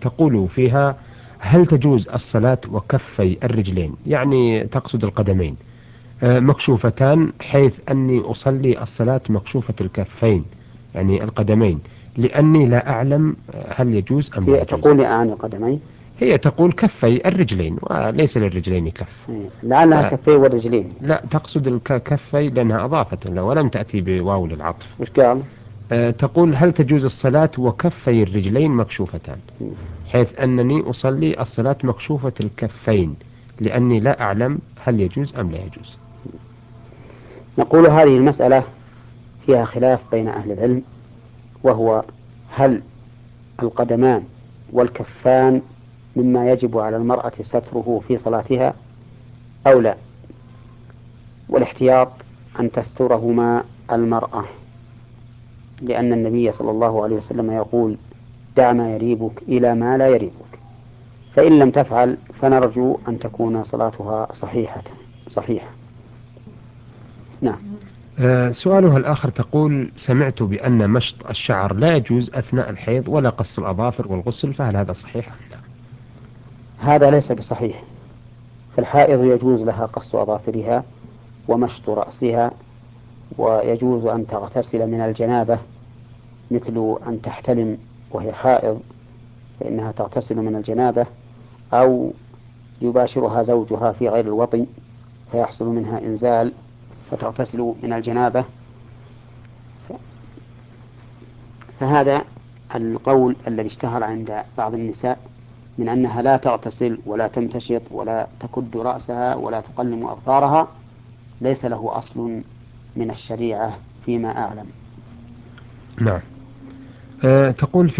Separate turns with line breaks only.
تقول فيها: هل تجوز الصلاة وكفي الرجلين، يعني تقصد القدمين، مكشوفتان، حيث أني أصلي الصلاة مكشوفة الكفين، يعني القدمين، لأني لا أعلم هل يجوز أم لا
هي
يجوز.
تقول أعني القدمين.
هي تقول كفي الرجلين وليس للرجلين كف.
لعلها كفيه والرجلين.
لا، تقصد الكفي لأنها أضافت له ولم تأتي بواو للعطف.
وش قال؟
تقول: هل تجوز الصلاة وكفي الرجلين مكشوفتان، حيث أنني أصلي الصلاة مكشوفة الكفين، لأني لا أعلم هل يجوز أم لا يجوز.
نقول هذه المسألة فيها خلاف بين أهل العلم، وهو هل القدمان والكفان مما يجب على المرأة ستره في صلاتها أو لا، والاحتياط أن تسترهما المرأة، لأن النبي صلى الله عليه وسلم يقول: دع ما يريبك إلى ما لا يريبك. فإن لم تفعل فنرجو أن تكون صلاتها صحيحة. نعم.
سؤالها الآخر تقول: سمعت بأن مشط الشعر لا يجوز أثناء الحيض ولا قص الأظافر والغسل، فهل هذا صحيح أم لا؟
هذا ليس بصحيح. فالحائض يجوز لها قص أظافرها ومشط رأسها، ويجوز أن تغتسل من الجنابة، مثل أن تحتلم وهي حائض فإنها تغتسل من الجنابة، أو يباشرها زوجها في غير الوطن فيحصل منها إنزال فتغتسل من الجنابة. فهذا القول الذي اشتهر عند بعض النساء من أنها لا تغتسل ولا تمتشط ولا تكد رأسها ولا تقلم أظفارها ليس له أصل من الشريعة فيما أعلم.
نعم. تقول: